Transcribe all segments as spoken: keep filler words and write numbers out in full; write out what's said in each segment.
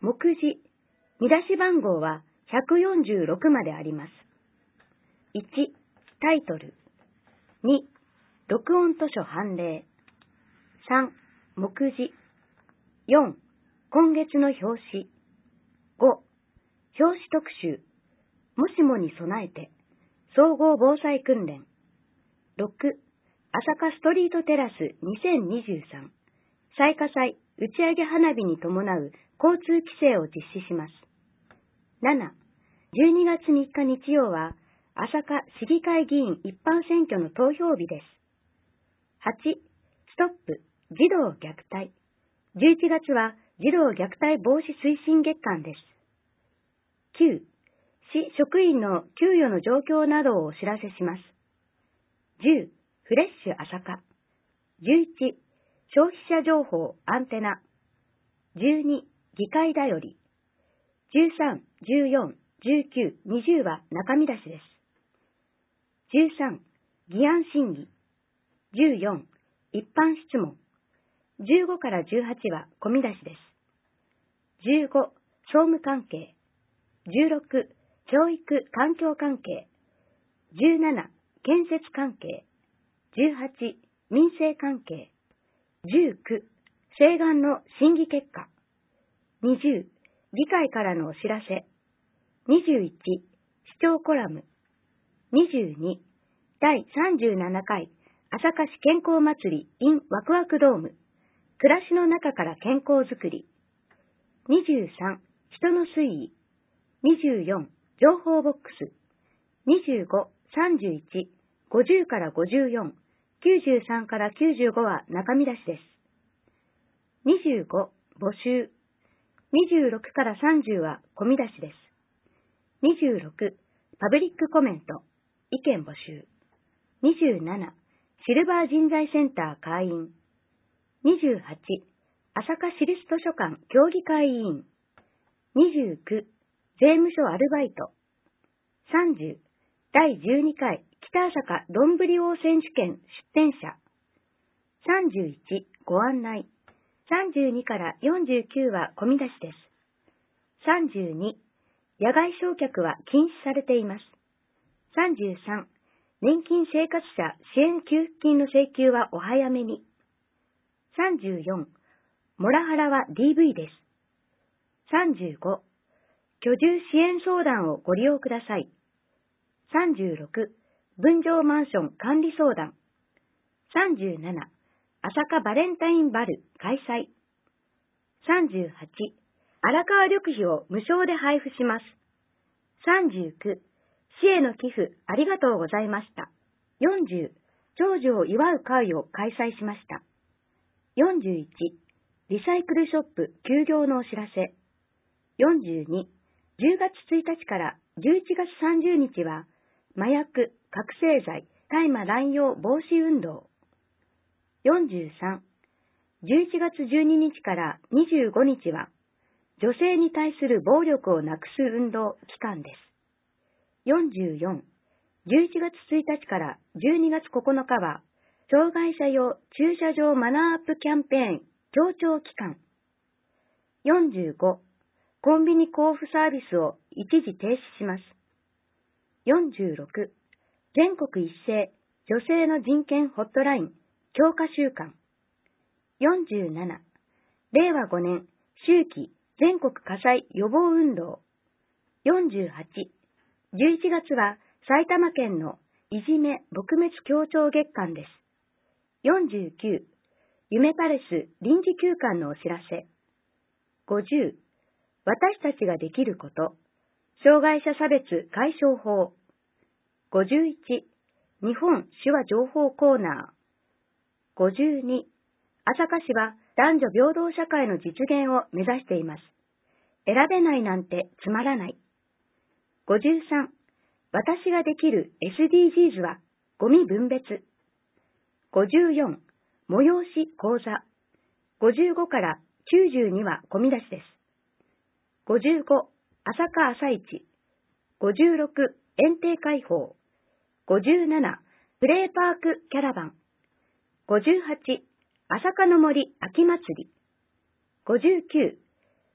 目次、見出し番号はひゃくよんじゅうろくまであります。いち、タイトル。に、録音図書判例。さん、目次。よん、今月の表紙。ご、表紙特集。もしもに備えて、総合防災訓練。ろく、朝霞ストリートテラスにせんにじゅうさん。彩花祭打ち上げ花火に伴う交通規制を実施します。なな、じゅうにがつみっか日曜は、朝霞市議会議員一般選挙の投票日です。はち、ストップ、児童虐待。じゅういちがつは児童虐待防止推進月間です。きゅう、市職員の給与の状況などをお知らせします。じゅう、フレッシュ朝霞。じゅういち、消費者情報アンテナ。じゅうに、議会だより。じゅうさん、じゅうよん、じゅうきゅう、にじゅうは中身出しです。じゅうさん、議案審議。じゅうよん、一般質問。じゅうごからじゅうはちは込み出しです。じゅうご、総務関係。じゅうろく、教育環境関係。じゅうなな、建設関係。じゅうはち、民生関係。じゅうく、請願の審議結果。にじゅう、議会からのお知らせ。にじゅういち、市長コラム。にじゅうに、だいさんじゅうななかい朝霞市健康祭り in ワクワクドーム。暮らしの中から健康づくり。にじゅうさん、人の推移。にじゅうよん、情報ボックス。にじゅうご、さんじゅういち、ごじゅうからごじゅうよん、きゅうじゅうさんからきゅうじゅうごは中身出しです。にじゅうご、募集。にじゅうろくからさんじゅうは込み出しです。にじゅうろく、パブリックコメント。意見募集。にじゅうなな、シルバー人材センター会員。にじゅうはち、朝霞市立図書館協議会委員。にじゅうく、税務署アルバイト。さんじゅう、だいじゅうにかい北朝霞どんぶり王選手権出展者。さんじゅういち、ご案内。さんじゅうにからよんじゅうきゅうは込み出しです。さんじゅうに、野外焼却は禁止されています。さんじゅうさん、年金生活者支援給付金の請求はお早めに。さんじゅうよん、モラハラは ディーブイ です。さんじゅうご、居住支援相談をご利用ください。さんじゅうろく、分譲マンション管理相談。さんじゅうなな、朝霞バレンタインバル開催。さんじゅうはち、荒川緑肥を無償で配布します。さんじゅうきゅう、市への寄付ありがとうございました。よんじゅう、長寿を祝う会を開催しました。よんじゅういち、リサイクルショップ休業のお知らせ。よんじゅうに、じゅうがつついたちからじゅういちがつさんじゅうにちは、麻薬、覚醒剤、大麻乱用防止運動。よんじゅうさん、じゅういちがつじゅうににちからにじゅうごにちは、女性に対する暴力をなくす運動期間です。よんじゅうよん、じゅういちがつついたちからじゅうにがつここのかは、障害者用駐車場マナーアップキャンペーン協調期間。よんじゅうご、コンビニ交付サービスを一時停止します。よんじゅうろく、全国一斉女性の人権ホットライン強化週間。よんじゅうなな、れいわごねん秋季全国火災予防運動。よんじゅうはち、じゅういちがつは埼玉県のいじめ撲滅協調月間です。よんじゅうきゅう、夢パレス臨時休館のお知らせ。ごじゅう、私たちができること。障害者差別解消法。ごじゅういち、日本手話情報コーナー。ごじゅうに、朝霞市は男女平等社会の実現を目指しています。選べないなんてつまらない。ごじゅうさん、私ができる エスディージーズ はゴミ分別。ごじゅうよん、催し講座。ごじゅうごからきゅうじゅうには込み出しです。ごじゅうご、朝霞朝市。ごじゅうろく、園庭開放。ごじゅうなな、プレイパークキャラバン。ごじゅうはち、朝霞の森秋祭り。ごじゅうきゅう、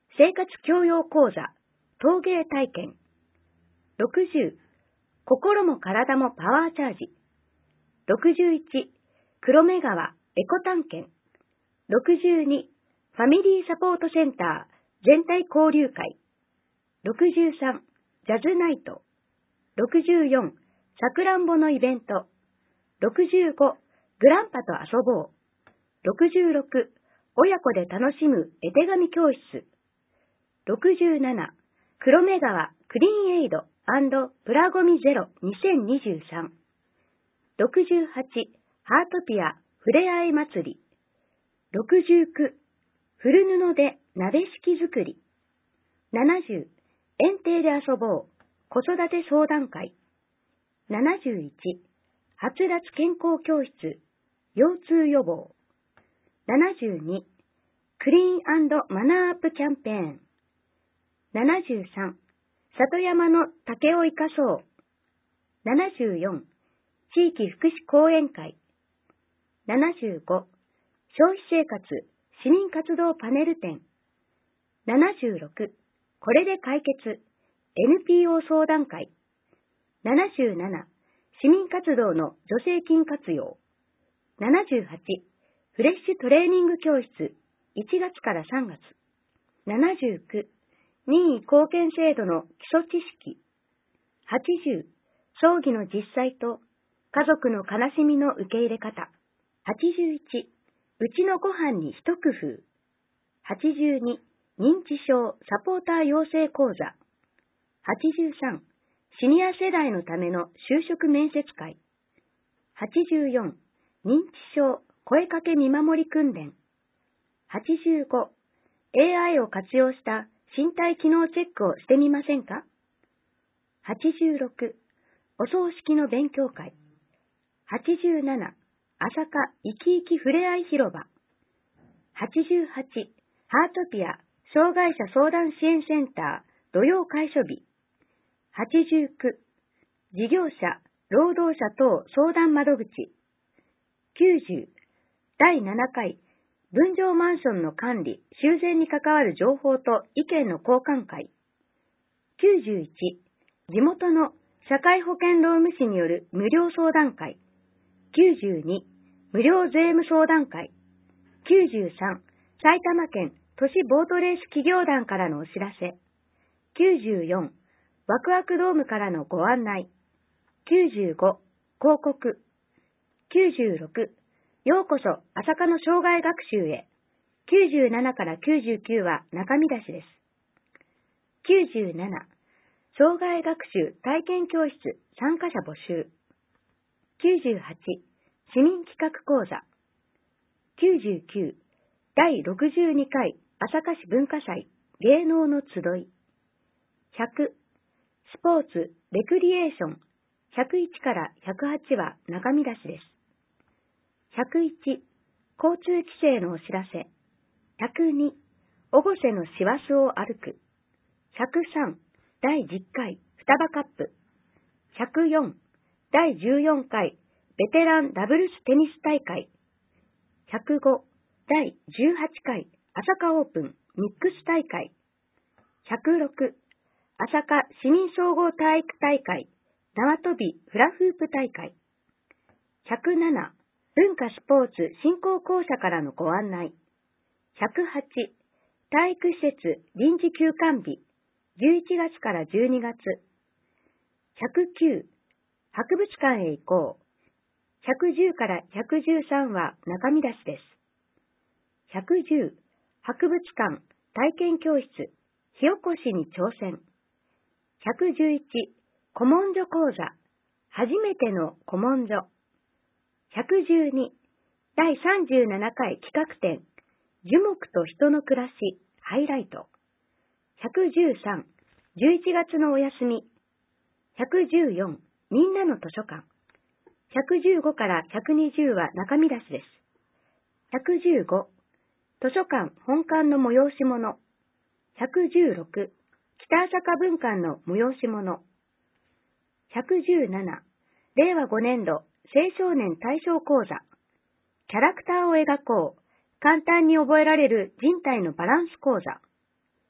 生活教養講座、陶芸体験。ろくじゅう、心も体もパワーチャージ。ろくじゅういち、黒目川エコ探検。ろくじゅうに、ファミリーサポートセンター全体交流会。ろくじゅうさん、ジャズナイト。ろくじゅうよん、さくらんぼのイベント。ろくじゅうご、グランパと遊ぼう。ろくじゅうろく、親子で楽しむ絵手紙教室。ろくじゅうなな、黒目川クリーンエイド&プラゴミゼロにせんにじゅうさん。ろくじゅうはち、ハートピアふれあい祭り。ろくじゅうきゅう、古布で鍋敷き作り。ななじゅう、園庭で遊ぼう子育て相談会。ななじゅういち、はつらつ健康教室腰痛予防。ななじゅうに、クリーン&マナーアップキャンペーン。ななじゅうさん、里山の竹を生かそう。ななじゅうよん、地域福祉講演会。ななじゅうご、消費生活市民活動パネル展。ななじゅうろく、これで解決 エヌピーオー 相談会。ななじゅうなな、市民活動の助成金活用。ななじゅうはち、フレッシュトレーニング教室いちがつからさんがつ。ななじゅうきゅう、任意貢献制度の基礎知識。はちじゅう、葬儀の実際と家族の悲しみの受け入れ方。はちじゅういち、うちのご飯に一工夫。はちじゅうに、認知症サポーター養成講座。はちじゅうさん、シニア世代のための就職面接会。はちじゅうよん、認知症声かけ見守り訓練。はちじゅうご、エーアイ を活用した身体機能チェックをしてみませんか？はちじゅうろく、お葬式の勉強会。はちじゅうなな、朝霞生き生きふれあい広場。はちじゅうはち、ハートピア障害者相談支援センター土曜開所日。はちじゅうきゅう、事業者、労働者等相談窓口。きゅうじゅう、だいななかい、分譲マンションの管理、修繕に関わる情報と意見の交換会。きゅうじゅういち、地元の社会保険労務士による無料相談会。きゅうじゅうに、無料税務相談会。きゅうじゅうさん、埼玉県都市ボートレース企業団からのお知らせ。きゅうじゅうよん、ワクワクドームからのご案内。きゅうじゅうご、広告。きゅうじゅうろく、ようこそ朝霞の障害学習へ。きゅうじゅうななからきゅうじゅうきゅうは中身出しです。きゅうじゅうなな、障害学習体験教室参加者募集。きゅうじゅうはち、市民企画講座。きゅうじゅうきゅう、だいろくじゅうにかい朝霞市文化祭芸能の集い。ひゃく、スポーツレクリエーションひゃくいちからひゃくはちは中身出しです。ひゃくいち、交通規制のお知らせ。ひゃくに、越生の師走を歩く。ひゃくさん、だいじゅっかい双葉カップ。ひゃくよん、だいじゅうよんかいベテランダブルステニス大会。ひゃくご、だいじゅうはちかい朝霞オープンミックス大会。ひゃくろく、朝霞市民総合体育大会縄跳びフラフープ大会。ひゃくなな、文化スポーツ振興公社からのご案内。ひゃくはち、体育施設臨時休館日じゅういちがつからじゅうにがつ。ひゃくきゅう、博物館へ行こう。ひゃくじゅうからひゃくじゅうさんは中身出しです。ひゃくじゅう、博物館体験教室火起こしに挑戦。ひゃくじゅういち、古文書講座初めての古文書。ひゃくじゅうに、だいさんじゅうななかい企画展樹木と人の暮らしハイライト。ひゃくじゅうさん、じゅういちがつのお休み。ひゃくじゅうよん、みんなの図書館。ひゃくじゅうごからひゃくにじゅうは中身出しです。ひゃくじゅうご、図書館本館の催し物。ひゃくじゅうろく、北朝霞文館の催し物。ひゃくじゅうなな、れいわごねんど青少年対象講座。キャラクターを描こう。簡単に覚えられる人体のバランス講座。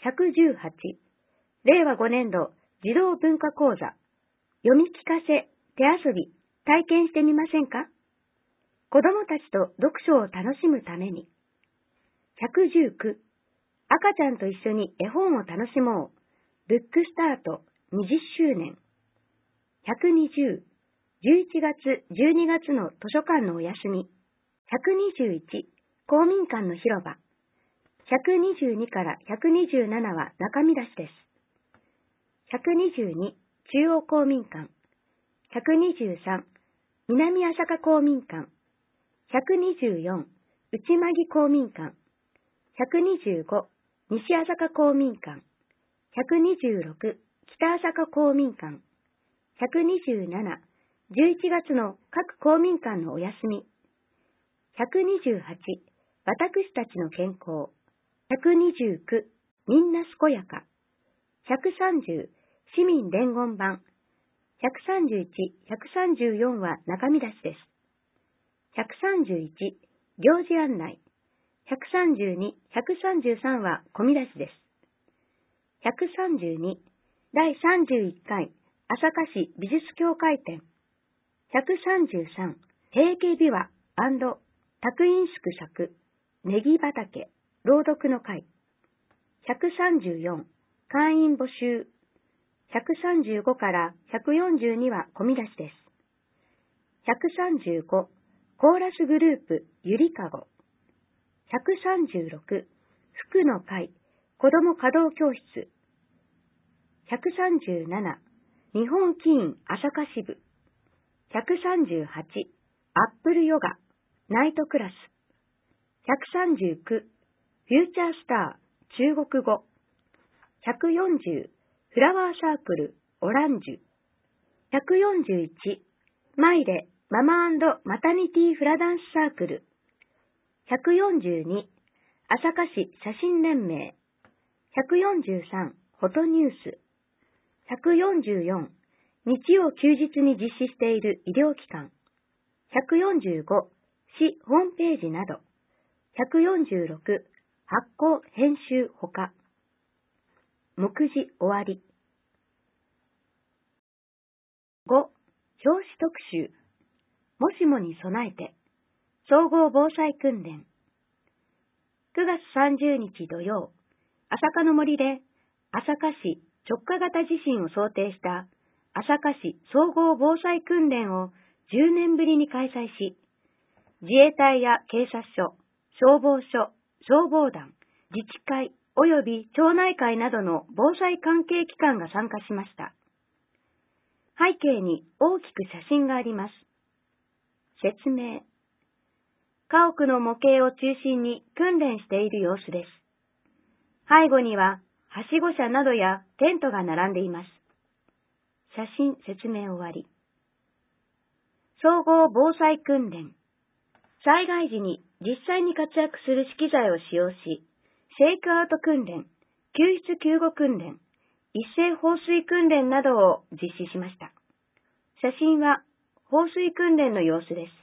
ひゃくじゅうはち、れいわごねんど児童文化講座、読み聞かせ、手遊び、体験してみませんか？子供たちと読書を楽しむために。ひゃくじゅうきゅう、赤ちゃんと一緒に絵本を楽しもう。ブックスタートにじゅっしゅうねん。ひゃくにじゅう、じゅういちがつ、じゅうにがつの図書館のお休み。ひゃくにじゅういち、公民館の広場。ひゃくにじゅうにからひゃくにじゅうななは中身出しです。ひゃくにじゅうに、中央公民館。ひゃくにじゅうさん、南朝霞公民館。ひゃくにじゅうよん、内間木公民館。ひゃくにじゅうご、西朝霞公民館。ひゃくにじゅうろく、北朝霞公民館。ひゃくにじゅうなな、じゅういちがつの各公民館のお休み。ひゃくにじゅうはち、私たちの健康。ひゃくにじゅうきゅう、みんな健やか。ひゃくさんじゅう、市民伝言版。ひゃくさんじゅういち、ひゃくさんじゅうよんは中身出しです。ひゃくさんじゅういち、行事案内。ひゃくさんじゅうに、ひゃくさんじゅうさんは込み出しです。ひゃくさんじゅうに、だいさんじゅういっかい、朝霞市美術協会展。ひゃくさんじゅうさん、平家琵琶&拓印祝作、ネギ畑、朗読の会。ひゃくさんじゅうよん、会員募集。ひゃくさんじゅうごからひゃくよんじゅうには込み出しです。ひゃくさんじゅうご、コーラスグループ、ゆりかご。ひゃくさんじゅうろく、福の会、子ども稼働教室。ひゃくさんじゅうなな、日本棋院朝霞支部。ひゃくさんじゅうはち、アップルヨガ、ナイトクラス。ひゃくさんじゅうきゅう、フューチャースター、中国語。ひゃくよんじゅう、フラワーサークル、オランジュ。ひゃくよんじゅういち、マイレ、ママ&マタニティフラダンスサークル。ひゃくよんじゅうに、朝霞市写真連盟。ひゃくよんじゅうさん、フォトニュース。ひゃくよんじゅうよん、日曜休日に実施している医療機関。ひゃくよんじゅうご、市ホームページなど。ひゃくよんじゅうろく、発行、編集、ほか。目次終わり。ご、表紙特集。もしもに備えて。総合防災訓練。くがつさんじゅうにち土曜、朝霞の森で朝霞市直下型地震を想定した朝霞市総合防災訓練をじゅうねんぶりに開催し、自衛隊や警察署、消防署、消防団、自治会及び町内会などの防災関係機関が参加しました。背景に大きく写真があります。説明。家屋の模型を中心に訓練している様子です。背後には、はしご車などやテントが並んでいます。写真説明終わり。総合防災訓練。災害時に実際に活躍する資機材を使用し、シェイクアウト訓練、救出救護訓練、一斉放水訓練などを実施しました。写真は放水訓練の様子です。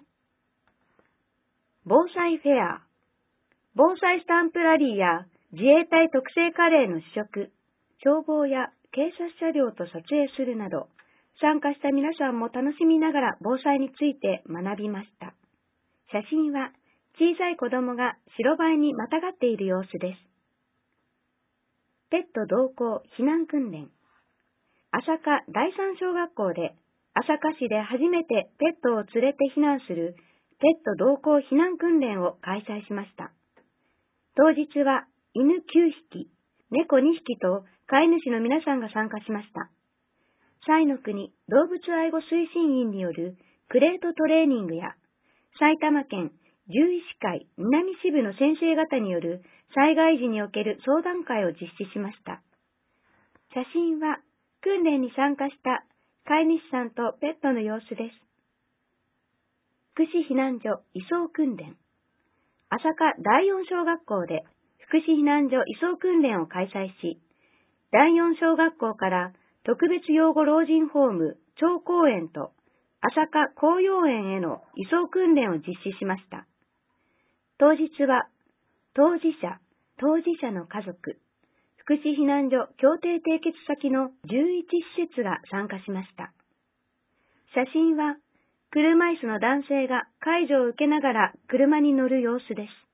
防災フェア。防災スタンプラリーや自衛隊特製カレーの試食、消防や警察車両と撮影するなど、参加した皆さんも楽しみながら防災について学びました。写真は小さい子供が白バイにまたがっている様子です。ペット同行避難訓練。朝霞第三小学校で朝霞市で初めてペットを連れて避難するペット同行避難訓練を開催しました。当日は犬きゅうひき、猫にひきと飼い主の皆さんが参加しました。彩の国動物愛護推進員によるクレートトレーニングや埼玉県獣医師会南支部の先生方による災害時における相談会を実施しました。写真は訓練に参加した飼い主さんとペットの様子です。福祉避難所移送訓練。朝霞だいよん小学校で福祉避難所移送訓練を開催し、だいよん小学校から特別養護老人ホーム長公園と朝霞紅葉園への移送訓練を実施しました。当日は当事者、当事者の家族、 福祉避難所協定締結先のじゅういち施設が参加しました。写真は車椅子の男性が介助を受けながら車に乗る様子です。